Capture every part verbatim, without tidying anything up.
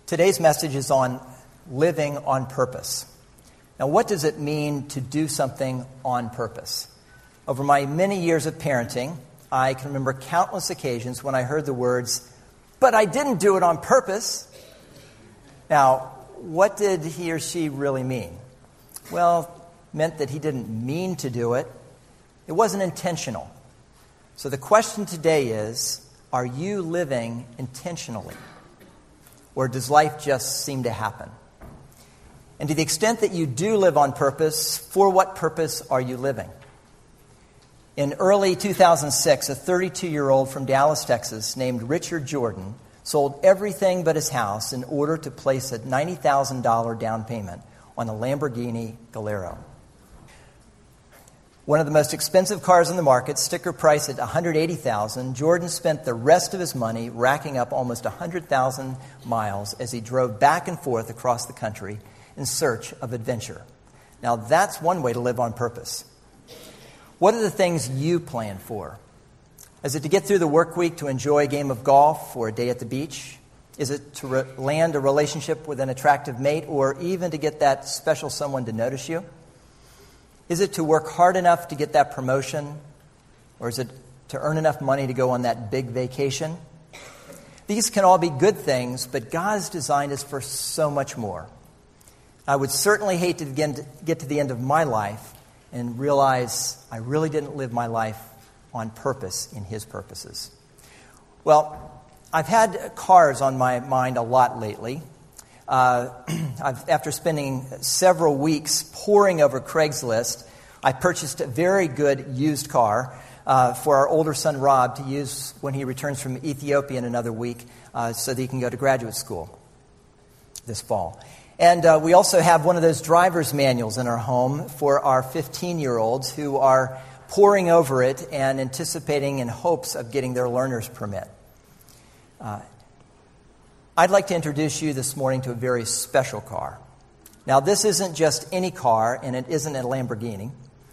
Today's message is on living on purpose. Now, what does it mean to do something on purpose? Over my many years of parenting, I can remember countless occasions when I heard the words, "But I didn't do it on purpose." Now, what did he or she really mean? Well, it meant that he didn't mean to do it. It wasn't intentional. So the question today is, are you living intentionally? Or does life just seem to happen? And to the extent that you do live on purpose, for what purpose are you living? In early two thousand six, a thirty-two-year-old from Dallas, Texas, named Richard Jordan, sold everything but his house in order to place a ninety thousand dollars down payment on a Lamborghini Gallardo. One of the most expensive cars on the market, sticker price at one hundred eighty thousand dollars, Jordan spent the rest of his money racking up almost one hundred thousand miles as he drove back and forth across the country in search of adventure. Now, that's one way to live on purpose. What are the things you plan for? Is it to get through the work week to enjoy a game of golf or a day at the beach? Is it to re- land a relationship with an attractive mate, or even to get that special someone to notice you? Is it to work hard enough to get that promotion? Or is it to earn enough money to go on that big vacation? These can all be good things, but God has designed us for so much more. I would certainly hate to begin to get to the end of my life and realize I really didn't live my life on purpose in His purposes. Well, I've had cars on my mind a lot lately. Uh, I've, after spending several weeks poring over Craigslist, I purchased a very good used car uh, for our older son Rob to use when he returns from Ethiopia in another week uh, so that he can go to graduate school this fall. And uh, we also have one of those driver's manuals in our home for our fifteen-year-olds who are poring over it and anticipating in hopes of getting their learner's permit. Uh, I'd like to introduce you this morning to a very special car. Now, this isn't just any car, and it isn't a Lamborghini.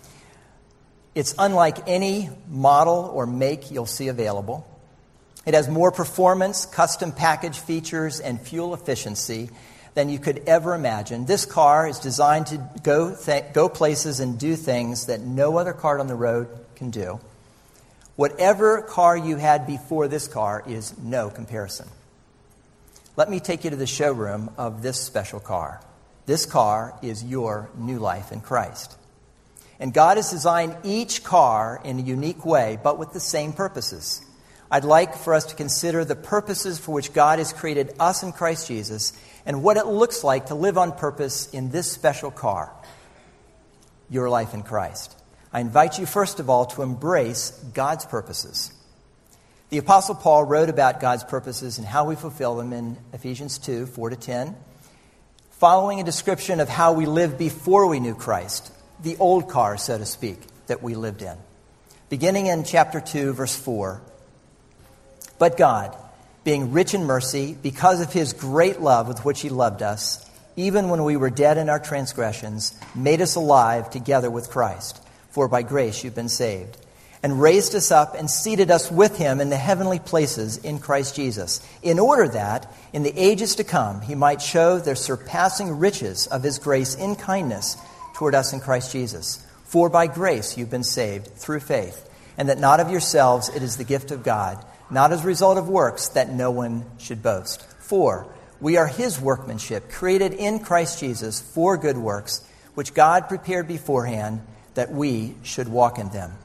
It's unlike any model or make you'll see available. It has more performance, custom package features, and fuel efficiency than you could ever imagine. This car is designed to go th- go places and do things that no other car on the road can do. Whatever car you had before this car is no comparison. Let me take you to the showroom of this special car. This car is your new life in Christ. And God has designed each car in a unique way, but with the same purposes. I'd like for us to consider the purposes for which God has created us in Christ Jesus and what it looks like to live on purpose in this special car, your life in Christ. I invite you, first of all, to embrace God's purposes. The Apostle Paul wrote about God's purposes and how we fulfill them in Ephesians two, four to ten, following a description of how we lived before we knew Christ, the old car, so to speak, that we lived in. Beginning in chapter two, verse four, "But God, being rich in mercy, because of His great love with which He loved us, even when we were dead in our transgressions, made us alive together with Christ. For by grace you've been saved. And raised us up and seated us with Him in the heavenly places in Christ Jesus, in order that, in the ages to come, He might show the surpassing riches of His grace in kindness toward us in Christ Jesus. For by grace you've been saved through faith, and that not of yourselves, it is the gift of God, not as a result of works, that no one should boast. For we are His workmanship, created in Christ Jesus for good works, which God prepared beforehand that we should walk in them."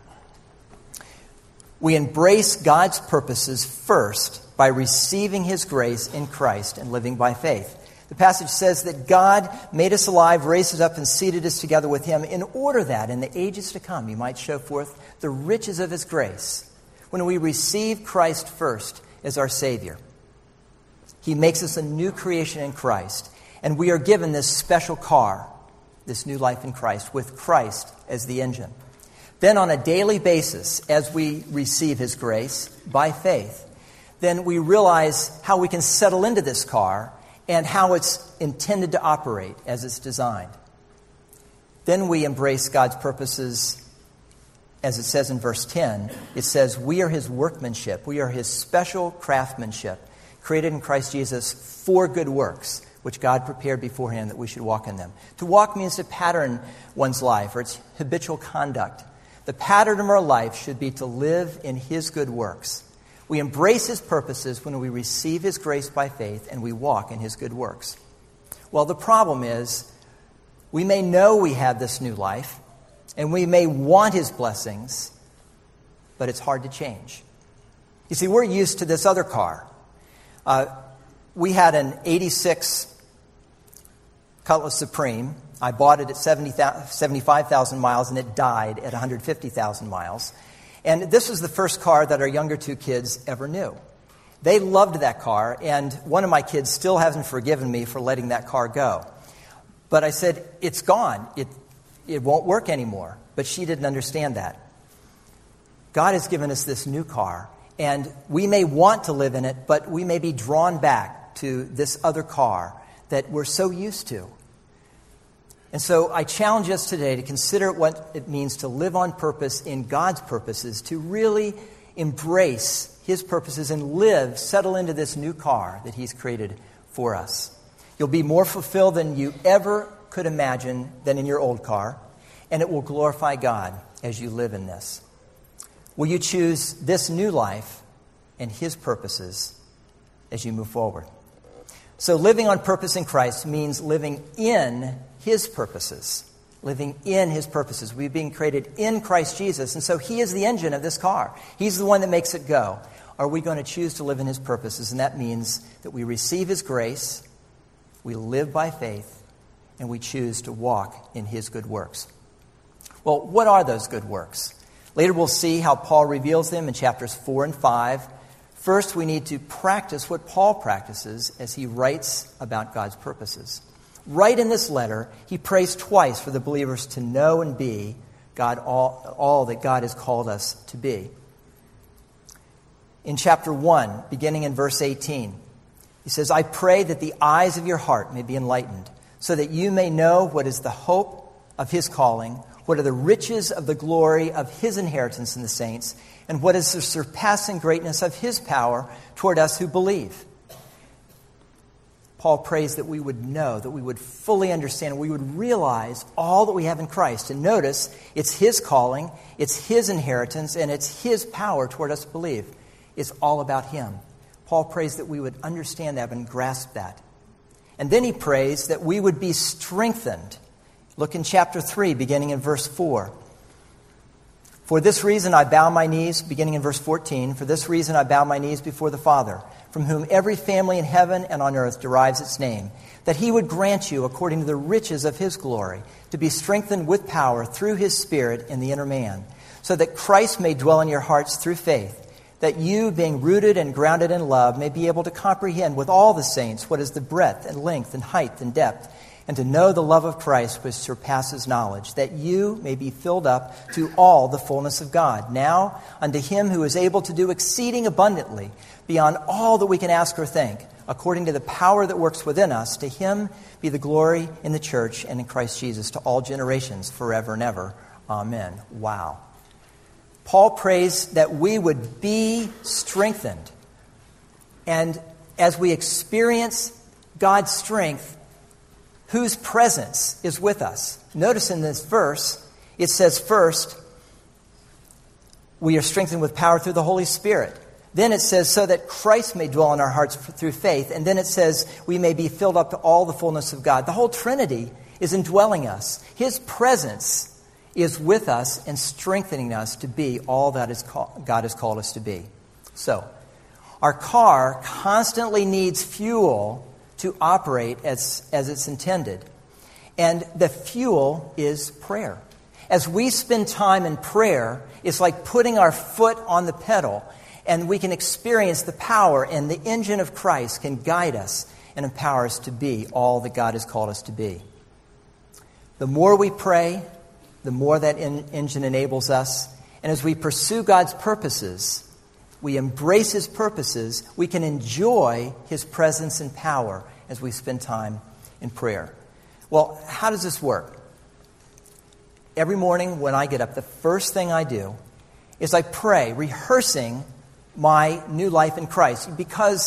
We embrace God's purposes first by receiving His grace in Christ and living by faith. The passage says that God made us alive, raised us up, and seated us together with Him in order that in the ages to come He might show forth the riches of His grace. When we receive Christ first as our Savior, He makes us a new creation in Christ, and we are given this special car, this new life in Christ, with Christ as the engine. Then on a daily basis, as we receive His grace by faith, then we realize how we can settle into this car and how it's intended to operate as it's designed. Then we embrace God's purposes, as it says in verse ten. It says, we are His workmanship. We are His special craftsmanship, created in Christ Jesus for good works, which God prepared beforehand that we should walk in them. To walk means to pattern one's life, or it's habitual conduct. The pattern of our life should be to live in His good works. We embrace His purposes when we receive His grace by faith and we walk in His good works. Well, the problem is we may know we have this new life and we may want His blessings, but it's hard to change. You see, we're used to this other car. Uh, we had an eighty-six Cutlass Supreme. I bought it at seventy-five thousand miles, and it died at one hundred fifty thousand miles. And this was the first car that our younger two kids ever knew. They loved that car, and one of my kids still hasn't forgiven me for letting that car go. But I said, it's gone. It, it won't work anymore. But she didn't understand that. God has given us this new car, and we may want to live in it, but we may be drawn back to this other car that we're so used to. And so I challenge us today to consider what it means to live on purpose in God's purposes, to really embrace His purposes and live, settle into this new car that He's created for us. You'll be more fulfilled than you ever could imagine than in your old car, and it will glorify God as you live in this. Will you choose this new life and His purposes as you move forward? So living on purpose in Christ means living in His purposes. Living in His purposes. We've been created in Christ Jesus, and so He is the engine of this car. He's the one that makes it go. Are we going to choose to live in His purposes? And that means that we receive His grace, we live by faith, and we choose to walk in His good works. Well, what are those good works? Later we'll see how Paul reveals them in chapters four and five. First, we need to practice what Paul practices as he writes about God's purposes. Right in this letter, he prays twice for the believers to know and be God all, all that God has called us to be. In chapter one, beginning in verse eighteen, he says, I pray that the eyes of your heart may be enlightened, so that you may know what is the hope of His calling, what are the riches of the glory of His inheritance in the saints, and what is the surpassing greatness of His power toward us who believe. Paul prays that we would know, that we would fully understand, we would realize all that we have in Christ. And notice, it's His calling, it's His inheritance, and it's His power toward us to believe. It's all about Him. Paul prays that we would understand that and grasp that. And then he prays that we would be strengthened. Look in chapter three, beginning in verse four. For this reason I bow my knees, beginning in verse fourteen, for this reason I bow my knees before the Father, from whom every family in heaven and on earth derives its name, that He would grant you, according to the riches of His glory, to be strengthened with power through His Spirit in the inner man, so that Christ may dwell in your hearts through faith, that you, being rooted and grounded in love, may be able to comprehend with all the saints what is the breadth and length and height and depth, and to know the love of Christ which surpasses knowledge, that you may be filled up to all the fullness of God. Now, unto Him who is able to do exceeding abundantly, beyond all that we can ask or think, according to the power that works within us, to Him be the glory in the church and in Christ Jesus to all generations, forever and ever. Amen. Wow. Paul prays that we would be strengthened. And as we experience God's strength, whose presence is with us? Notice in this verse, it says first, we are strengthened with power through the Holy Spirit. Then it says, so that Christ may dwell in our hearts through faith. And then it says, we may be filled up to all the fullness of God. The whole Trinity is indwelling us. His presence is with us and strengthening us to be all that is call- God has called us to be. So, our car constantly needs fuel to operate as, as it's intended. And the fuel is prayer. As we spend time in prayer, it's like putting our foot on the pedal, and we can experience the power, and the engine of Christ can guide us and empower us to be all that God has called us to be. The more we pray, the more that en- engine enables us. And as we pursue God's purposes, we embrace His purposes, we can enjoy His presence and power as we spend time in prayer. Well, how does this work? Every morning when I get up, the first thing I do is I pray, rehearsing my new life in Christ, because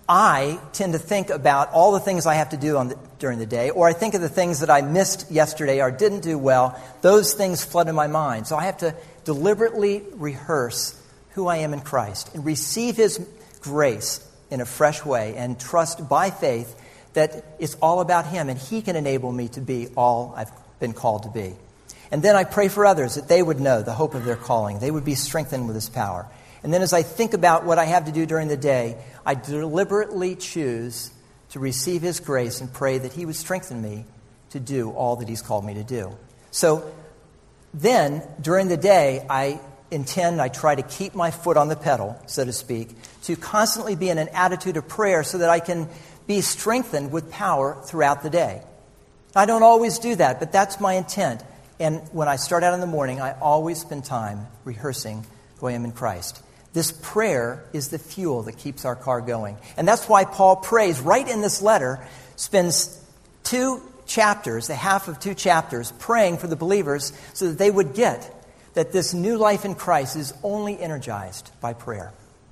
I tend to think about all the things I have to do on the, during the day, or I think of the things that I missed yesterday or didn't do well. Those things flood in my mind. So I have to deliberately rehearse who I am in Christ and receive His grace in a fresh way and trust by faith that it's all about Him and He can enable me to be all I've been called to be. And then I pray for others that they would know the hope of their calling. They would be strengthened with His power. And then as I think about what I have to do during the day, I deliberately choose to receive His grace and pray that He would strengthen me to do all that He's called me to do. So then, during the day, I intend, I try to keep my foot on the pedal, so to speak, to constantly be in an attitude of prayer so that I can be strengthened with power throughout the day. I don't always do that, but that's my intent. And when I start out in the morning, I always spend time rehearsing who I am in Christ. This prayer is the fuel that keeps our car going. And that's why Paul prays right in this letter, spends two chapters, the half of two chapters, praying for the believers so that they would get that this new life in Christ is only energized by prayer.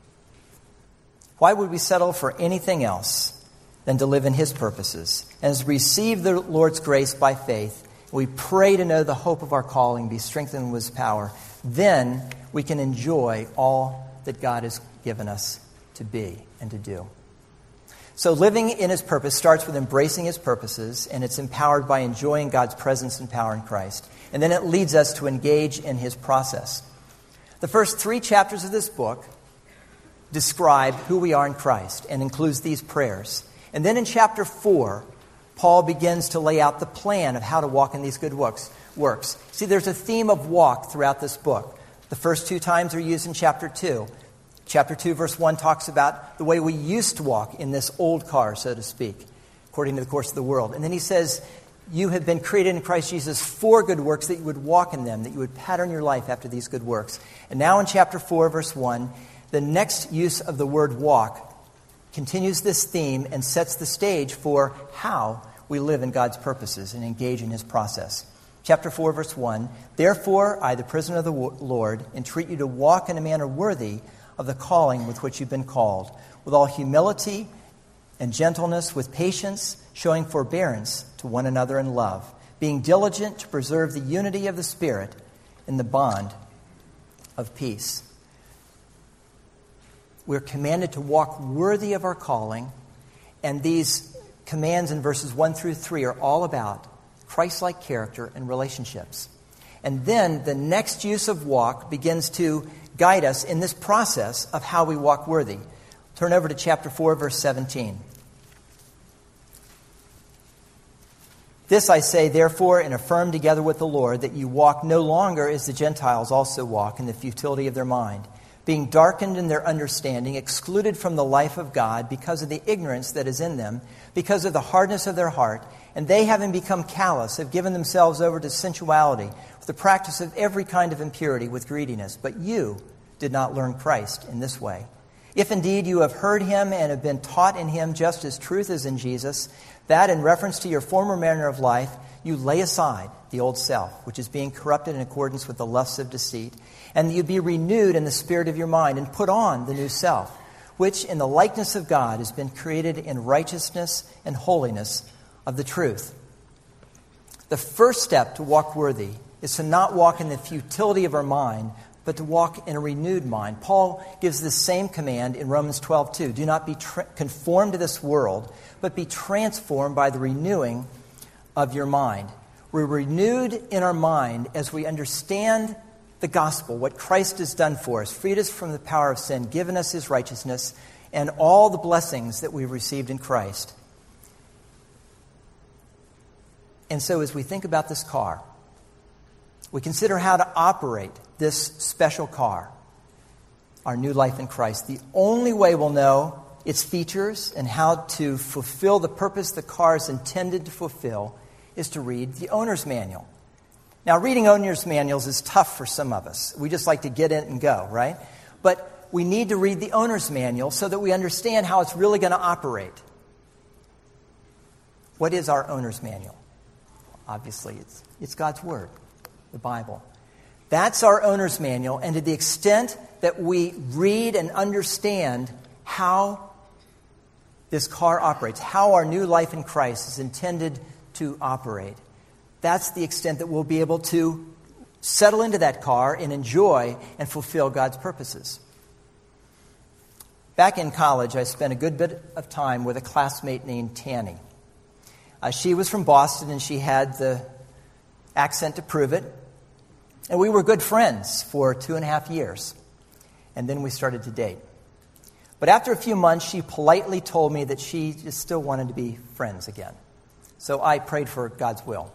Why would we settle for anything else than to live in His purposes? And as we receive the Lord's grace by faith, we pray to know the hope of our calling, be strengthened with His power, then we can enjoy all that God has given us to be and to do. So living in His purpose starts with embracing His purposes, and it's empowered by enjoying God's presence and power in Christ. And then it leads us to engage in His process. The first three chapters of this book describe who we are in Christ and includes these prayers. And then in chapter four, Paul begins to lay out the plan of how to walk in these good works. works. See, there's a theme of walk throughout this book. The first two times are used in chapter two. Chapter two, verse one talks about the way we used to walk in this old car, so to speak, according to the course of the world. And then he says, you have been created in Christ Jesus for good works, that you would walk in them, that you would pattern your life after these good works. And now in chapter four, verse one, the next use of the word walk continues this theme and sets the stage for how we live in God's purposes and engage in His process. Chapter four, verse one, therefore, I, the prisoner of the Lord, entreat you to walk in a manner worthy of the calling with which you've been called, with all humility and gentleness, with patience, showing forbearance to one another in love, being diligent to preserve the unity of the Spirit in the bond of peace. We're commanded to walk worthy of our calling, and these commands in verses one through three are all about Christ-like character and relationships. And then the next use of walk begins to guide us in this process of how we walk worthy. Turn over to chapter four, verse seventeen. This I say, therefore, and affirm together with the Lord, that you walk no longer as the Gentiles also walk in the futility of their mind, being darkened in their understanding, excluded from the life of God because of the ignorance that is in them, because of the hardness of their heart, and they, having become callous, have given themselves over to sensuality, with the practice of every kind of impurity with greediness. But you did not learn Christ in this way. If indeed you have heard Him and have been taught in Him just as truth is in Jesus, that in reference to your former manner of life, you lay aside the old self, which is being corrupted in accordance with the lusts of deceit, and you be renewed in the spirit of your mind, and put on the new self, which in the likeness of God has been created in righteousness and holiness of the truth. The first step to walk worthy is to not walk in the futility of our mind, but to walk in a renewed mind. Paul gives the same command in Romans twelve two. Do not be tra- conformed to this world, but be transformed by the renewing of your mind. We're renewed in our mind as we understand the gospel, what Christ has done for us, freed us from the power of sin, given us His righteousness, and all the blessings that we've received in Christ. And so as we think about this car, we consider how to operate this special car, our new life in Christ. The only way we'll know its features and how to fulfill the purpose the car is intended to fulfill is to read the owner's manual. Now, reading owner's manuals is tough for some of us. We just like to get in and go, right? But we need to read the owner's manual so that we understand how it's really going to operate. What is our owner's manual? Obviously, it's, it's God's Word, the Bible. That's our owner's manual, and to the extent that we read and understand how this car operates, how our new life in Christ is intended to operate. That's the extent that we'll be able to settle into that car and enjoy and fulfill God's purposes. Back in college, I spent a good bit of time with a classmate named Tanny. Uh, she was from Boston, and she had the accent to prove it. And we were good friends for two and a half years. And then we started to date. But after a few months, she politely told me that she just still wanted to be friends again. So I prayed for God's will.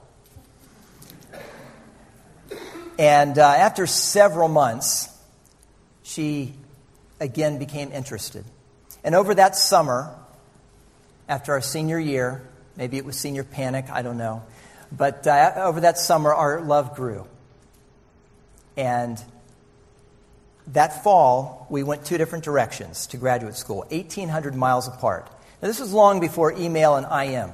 And uh, after several months, she again became interested. And over that summer, after our senior year, maybe it was senior panic, I don't know. But uh, over that summer, our love grew. And that fall, we went two different directions to graduate school, eighteen hundred miles apart. Now, this was long before email and I M.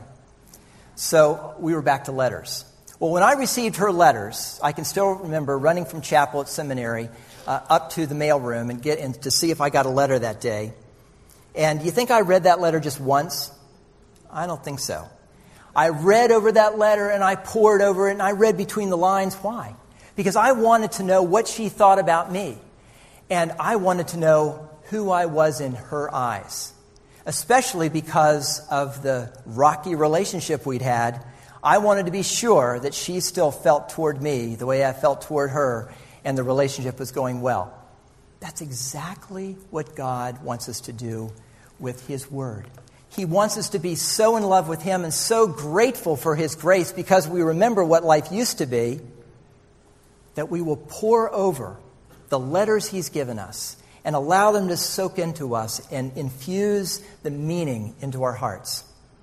So we were back to letters. Well, when I received her letters, I can still remember running from chapel at seminary uh, up to the mailroom and get in to see if I got a letter that day. And you think I read that letter just once? I don't think so. I read over that letter and I pored over it and I read between the lines. Why? Because I wanted to know what she thought about me. And I wanted to know who I was in her eyes. Especially because of the rocky relationship we'd had. I wanted to be sure that she still felt toward me the way I felt toward her, and the relationship was going well. That's exactly what God wants us to do with His Word. He wants us to be so in love with Him and so grateful for His grace because we remember what life used to be, that we will pore over the letters He's given us and allow them to soak into us and infuse the meaning into our hearts.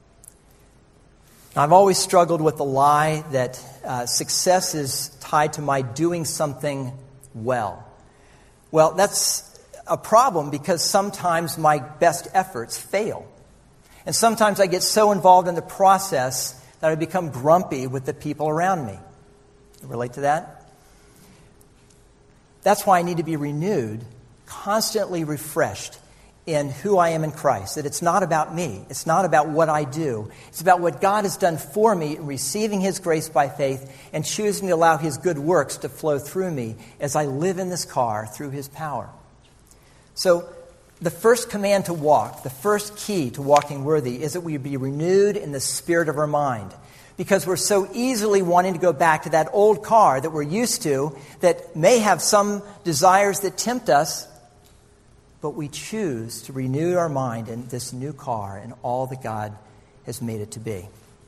Now, I've always struggled with the lie that uh, success is tied to my doing something well. Well, that's a problem because sometimes my best efforts fail. And sometimes I get so involved in the process that I become grumpy with the people around me. You relate to that? That's why I need to be renewed, constantly refreshed in who I am in Christ. That it's not about me. It's not about what I do. It's about what God has done for me in receiving His grace by faith and choosing to allow His good works to flow through me as I live in this car through His power. So the first command to walk, the first key to walking worthy, is that we be renewed in the spirit of our mind. Because we're so easily wanting to go back to that old car that we're used to that may have some desires that tempt us, but we choose to renew our mind in this new car and all that God has made it to be.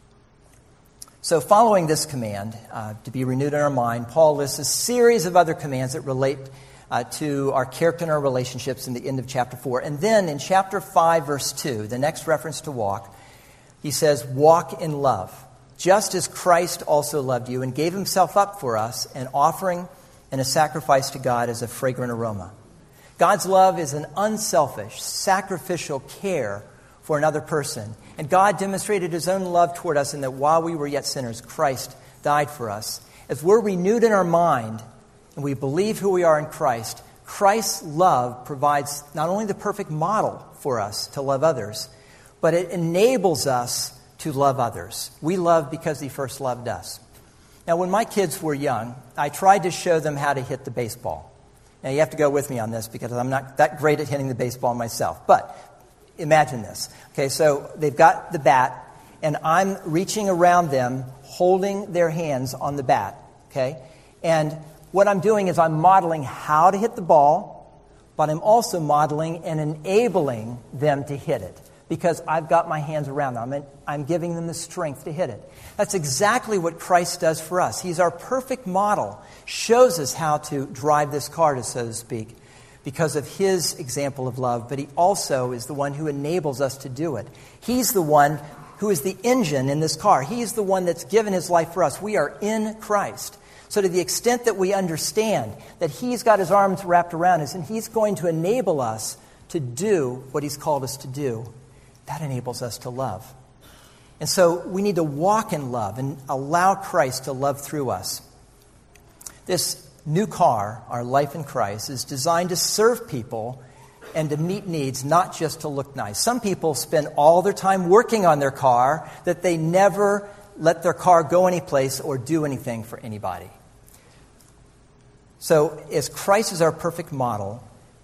So following this command, uh, to be renewed in our mind, Paul lists a series of other commands that relate uh, to our character and our relationships in the end of chapter four. And then in chapter five, verse two, the next reference to walk, he says, walk in love, just as Christ also loved you and gave Himself up for us, an offering and a sacrifice to God as a fragrant aroma. God's love is an unselfish, sacrificial care for another person. And God demonstrated His own love toward us in that while we were yet sinners, Christ died for us. As we're renewed in our mind and we believe who we are in Christ, Christ's love provides not only the perfect model for us to love others, but it enables us to love others. We love because He first loved us. Now, when my kids were young, I tried to show them how to hit the baseball. Now, you have to go with me on this because I'm not that great at hitting the baseball myself. But imagine this. Okay, so they've got the bat, and I'm reaching around them, holding their hands on the bat. Okay? And what I'm doing is I'm modeling how to hit the ball, but I'm also modeling and enabling them to hit it because I've got my hands around them. I'm, I'm giving them the strength to hit it. That's exactly what Christ does for us. He's our perfect model, shows us how to drive this car, so to speak, because of His example of love, but He also is the one who enables us to do it. He's the one who is the engine in this car. He's the one that's given His life for us. We are in Christ. So to the extent that we understand that He's got His arms wrapped around us and He's going to enable us to do what He's called us to do, that enables us to love. And so we need to walk in love and allow Christ to love through us. This new car, our life in Christ, is designed to serve people and to meet needs, not just to look nice. Some people spend all their time working on their car that they never let their car go anyplace or do anything for anybody. So, as Christ is our perfect model,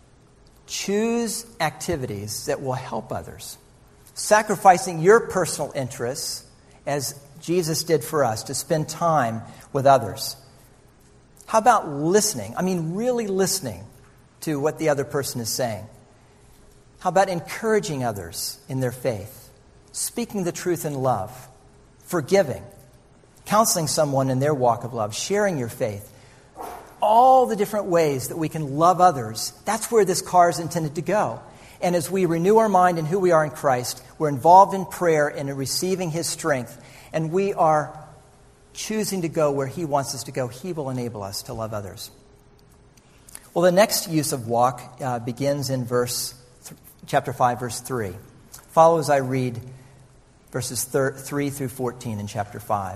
choose activities that will help others, sacrificing your personal interests as Jesus did for us, to spend time with others. How about listening? I mean, really listening to what the other person is saying. How about encouraging others in their faith, speaking the truth in love, forgiving, counseling someone in their walk of love, sharing your faith? All the different ways that we can love others, that's where this car is intended to go. And as we renew our mind in who we are in Christ, we're involved in prayer and in receiving His strength, and we are choosing to go where He wants us to go. He will enable us to love others. Well, the next use of walk uh, begins in verse th- chapter five, verse three. Follow as I read verses thir- three through fourteen in chapter five.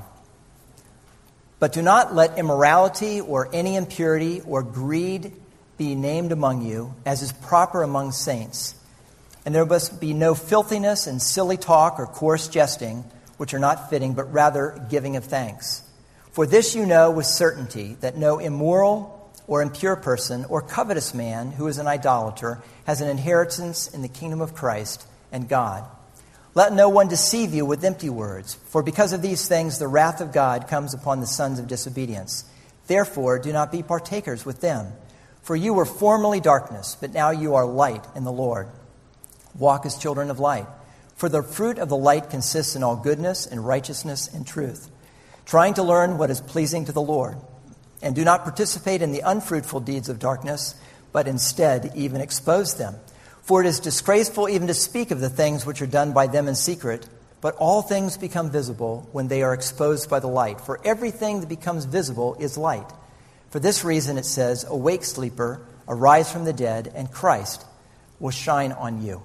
But do not let immorality or any impurity or greed be named among you, as is proper among saints. And there must be no filthiness and silly talk or coarse jesting, which are not fitting, but rather giving of thanks. For this you know with certainty, that no immoral or impure person or covetous man who is an idolater has an inheritance in the kingdom of Christ and God. Let no one deceive you with empty words, for because of these things the wrath of God comes upon the sons of disobedience. Therefore, do not be partakers with them. For you were formerly darkness, but now you are light in the Lord. Walk as children of light. For the fruit of the light consists in all goodness and righteousness and truth, trying to learn what is pleasing to the Lord. And do not participate in the unfruitful deeds of darkness, but instead even expose them. For it is disgraceful even to speak of the things which are done by them in secret, but all things become visible when they are exposed by the light. For everything that becomes visible is light. For this reason it says, awake, sleeper, arise from the dead, and Christ will shine on you.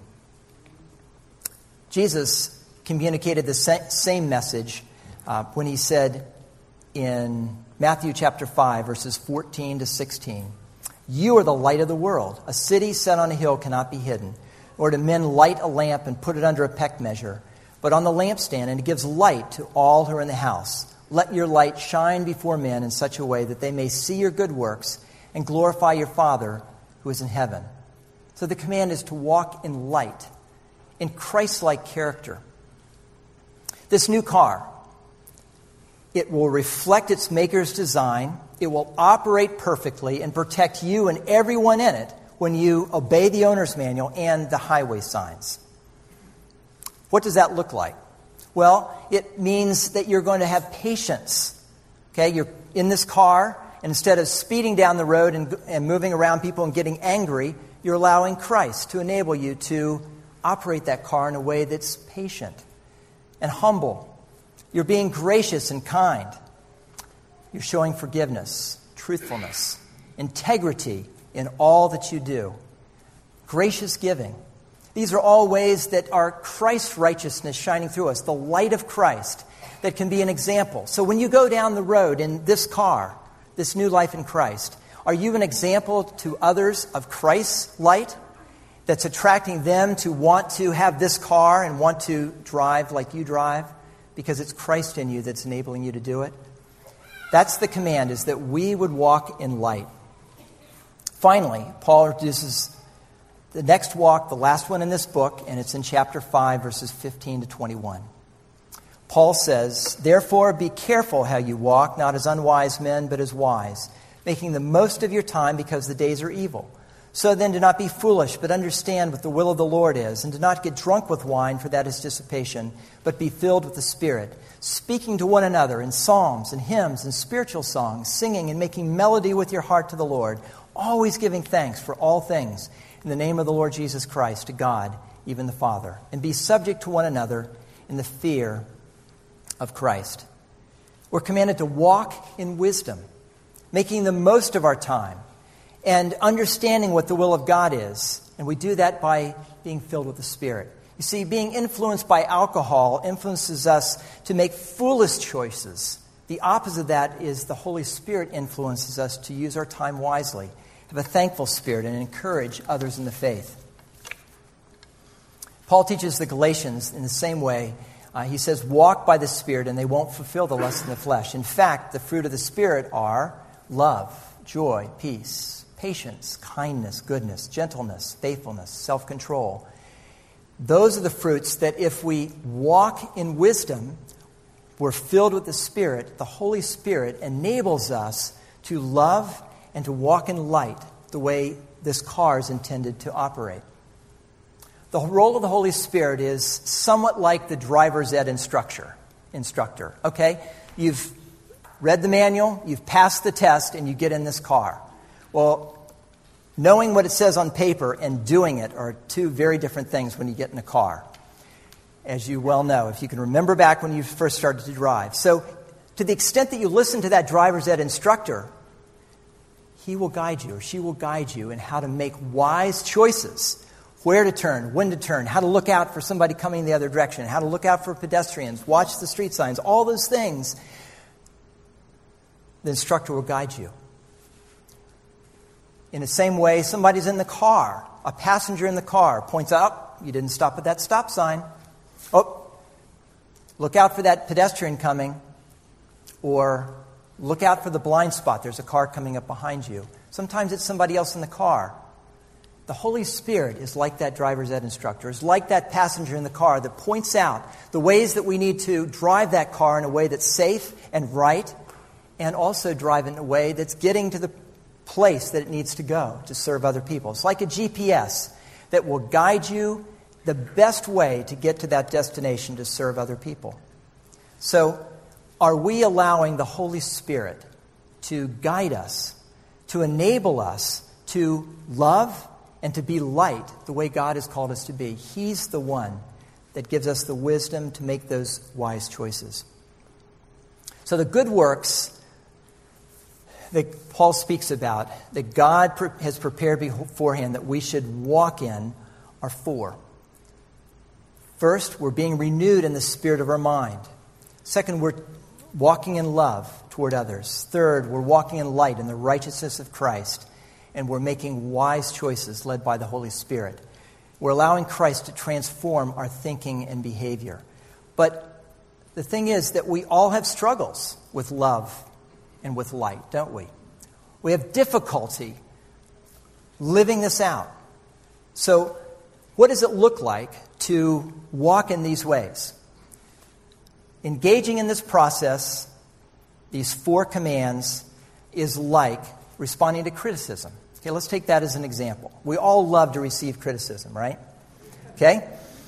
Jesus communicated the same message uh, when he said in Matthew chapter five, verses fourteen to sixteen, you are the light of the world. A city set on a hill cannot be hidden. Or do men light a lamp and put it under a peck measure, but on the lampstand, and it gives light to all who are in the house. Let your light shine before men in such a way that they may see your good works and glorify your Father who is in heaven. So the command is to walk in light, in Christ-like character. This new car, it will reflect its maker's design. It will operate perfectly and protect you and everyone in it when you obey the owner's manual and the highway signs. What does that look like? Well, it means that you're going to have patience. Okay, you're in this car, and instead of speeding down the road and, and moving around people and getting angry, you're allowing Christ to enable you to operate that car in a way that's patient and humble. You're being gracious and kind. You're showing forgiveness, truthfulness, integrity in all that you do. Gracious giving. These are all ways that are Christ's righteousness shining through us, the light of Christ that can be an example. So when you go down the road in this car, this new life in Christ, are you an example to others of Christ's light that's attracting them to want to have this car and want to drive like you drive because it's Christ in you that's enabling you to do it? That's the command, is that we would walk in light. Finally, Paul introduces the next walk, the last one in this book, and it's in chapter five, verses fifteen to twenty-one. Paul says, therefore be careful how you walk, not as unwise men, but as wise, making the most of your time because the days are evil. So then do not be foolish, but understand what the will of the Lord is, and do not get drunk with wine, for that is dissipation, but be filled with the Spirit, speaking to one another in psalms and hymns and spiritual songs, singing and making melody with your heart to the Lord, always giving thanks for all things in the name of the Lord Jesus Christ to God, even the Father, and be subject to one another in the fear of Christ. We're commanded to walk in wisdom, making the most of our time, and understanding what the will of God is. And we do that by being filled with the Spirit. You see, being influenced by alcohol influences us to make foolish choices. The opposite of that is the Holy Spirit influences us to use our time wisely, have a thankful spirit, and encourage others in the faith. Paul teaches the Galatians in the same way. Uh, he says, walk by the Spirit and they won't fulfill the lust of the flesh. In fact, the fruit of the Spirit are love, joy, peace, patience, kindness, goodness, gentleness, faithfulness, self-control. Those are the fruits that if we walk in wisdom, we're filled with the Spirit. The Holy Spirit enables us to love and to walk in light the way this car is intended to operate. The role of the Holy Spirit is somewhat like the driver's ed instructor. Instructor, okay? You've read the manual, you've passed the test, and you get in this car. Well, knowing what it says on paper and doing it are two very different things when you get in a car, as you well know, if you can remember back when you first started to drive. So, to the extent that you listen to that driver's ed instructor, he will guide you or she will guide you in how to make wise choices. Where to turn, when to turn, how to look out for somebody coming the other direction, how to look out for pedestrians, watch the street signs, all those things. The instructor will guide you. In the same way, somebody's in the car, a passenger in the car points out, you didn't stop at that stop sign. Oh, look out for that pedestrian coming, or look out for the blind spot. There's a car coming up behind you. Sometimes it's somebody else in the car. The Holy Spirit is like that driver's ed instructor, is like that passenger in the car that points out the ways that we need to drive that car in a way that's safe and right, and also drive in a way that's getting to the place that it needs to go to serve other people. It's like a G P S that will guide you the best way to get to that destination to serve other people. So, are we allowing the Holy Spirit to guide us, to enable us to love and to be light the way God has called us to be? He's the one that gives us the wisdom to make those wise choices. So the good works that Paul speaks about, that God has prepared beforehand that we should walk in, are four. First, we're being renewed in the spirit of our mind. Second, we're walking in love toward others. Third, we're walking in light in the righteousness of Christ. And we're making wise choices led by the Holy Spirit. We're allowing Christ to transform our thinking and behavior. But the thing is that we all have struggles with love and with light, don't we? We have difficulty living this out. So what does it look like to walk in these ways? Engaging in this process, these four commands, is like responding to criticism. Okay, let's take that as an example. We all love to receive criticism, right? Okay?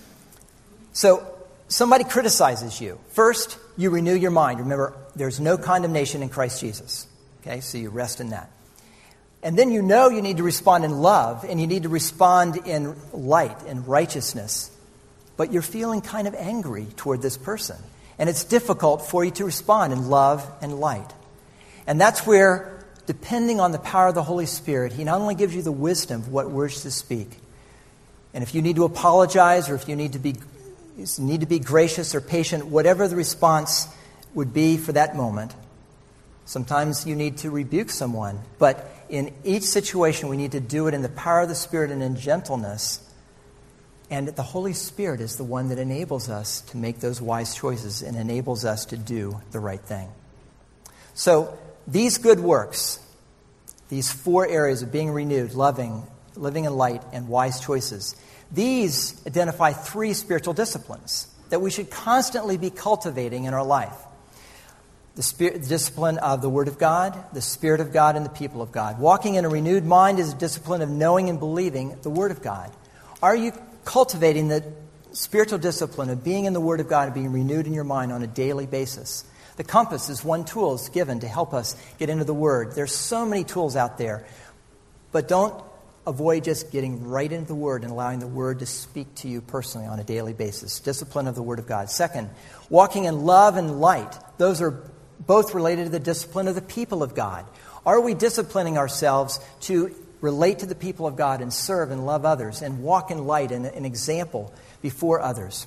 So, somebody criticizes you. First, you renew your mind. Remember, there's no condemnation in Christ Jesus. Okay, so you rest in that. And then you know you need to respond in love, and you need to respond in light and righteousness. But you're feeling kind of angry toward this person. And it's difficult for you to respond in love and light. And that's where, depending on the power of the Holy Spirit, He not only gives you the wisdom of what words to speak, and if you need to apologize or if you need to be need to be gracious or patient, whatever the response would be for that moment. Sometimes you need to rebuke someone, but in each situation we need to do it in the power of the Spirit and in gentleness. And the Holy Spirit is the one that enables us to make those wise choices and enables us to do the right thing. So these good works, these four areas of being renewed, loving, living in light, and wise choices, these identify three spiritual disciplines that we should constantly be cultivating in our life. The, spirit, the discipline of the Word of God, the Spirit of God, and the people of God. Walking in a renewed mind is a discipline of knowing and believing the Word of God. Are you cultivating the spiritual discipline of being in the Word of God and being renewed in your mind on a daily basis? The compass is one tool that's given to help us get into the Word. There's so many tools out there, but don't avoid just getting right into the Word and allowing the Word to speak to you personally on a daily basis. Discipline of the Word of God. Second, walking in love and light. Those are both related to the discipline of the people of God. Are we disciplining ourselves to relate to the people of God and serve and love others and walk in light and an example before others?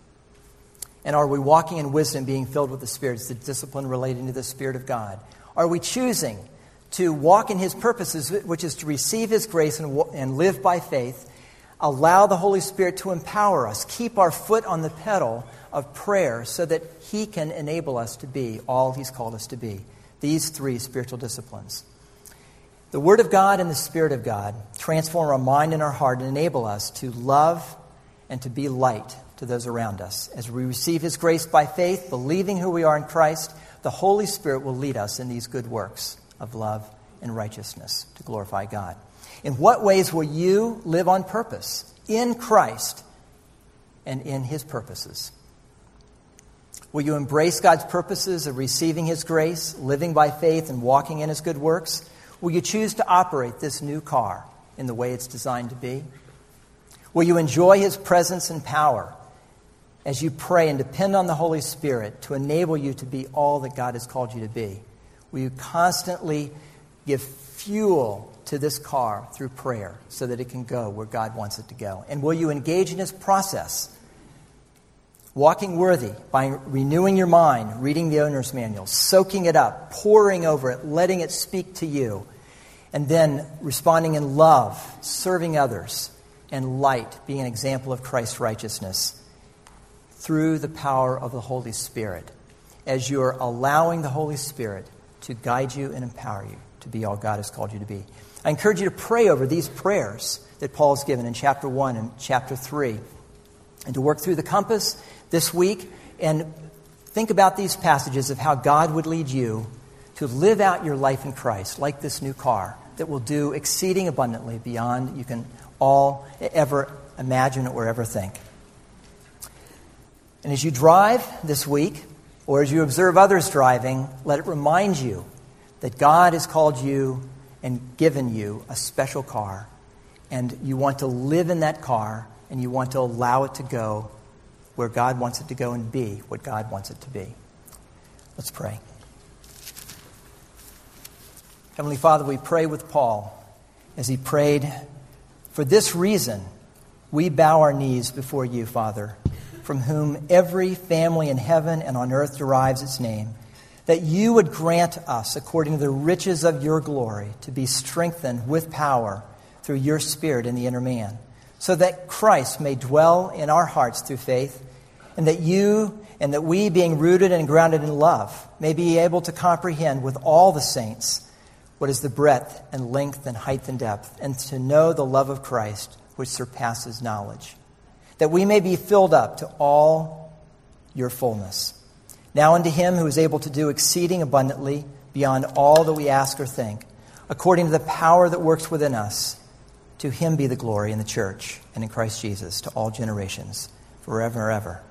And are we walking in wisdom, being filled with the Spirit? It's the discipline relating to the Spirit of God. Are we choosing to walk in His purposes, which is to receive His grace and, and live by faith, Allow the Holy Spirit to empower us. Keep our foot on the pedal of prayer so that He can enable us to be all He's called us to be. These three spiritual disciplines. The Word of God and the Spirit of God transform our mind and our heart and enable us to love and to be light to those around us. As we receive His grace by faith, believing who we are in Christ, the Holy Spirit will lead us in these good works of love and righteousness to glorify God. In what ways will you live on purpose in Christ and in His purposes? Will you embrace God's purposes of receiving His grace, living by faith, and walking in His good works? Will you choose to operate this new car in the way it's designed to be? Will you enjoy His presence and power as you pray and depend on the Holy Spirit to enable you to be all that God has called you to be? Will you constantly give fuel to this car through prayer so that it can go where God wants it to go? And will you engage in His process, walking worthy by renewing your mind, reading the owner's manual, soaking it up, poring over it, letting it speak to you, and then responding in love, serving others, and light, being an example of Christ's righteousness through the power of the Holy Spirit, as you're allowing the Holy Spirit to guide you and empower you to be all God has called you to be. I encourage you to pray over these prayers that Paul's given in chapter one and chapter three, and to work through the compass this week and think about these passages of how God would lead you to live out your life in Christ, like this new car that will do exceeding abundantly beyond you can all ever imagine or ever think. And as you drive this week, or as you observe others driving, let it remind you that God has called you and given you a special car, and you want to live in that car, and you want to allow it to go where God wants it to go and be what God wants it to be. Let's pray. Heavenly Father, we pray with Paul as he prayed, "For this reason we bow our knees before you, Father, from whom every family in heaven and on earth derives its name, that you would grant us, according to the riches of your glory, to be strengthened with power through your Spirit in the inner man, so that Christ may dwell in our hearts through faith, and that you and that we, being rooted and grounded in love, may be able to comprehend with all the saints what is the breadth and length and height and depth, and to know the love of Christ, which surpasses knowledge, that we may be filled up to all your fullness. Now unto Him who is able to do exceeding abundantly beyond all that we ask or think, according to the power that works within us, to Him be the glory in the church and in Christ Jesus to all generations, forever and ever.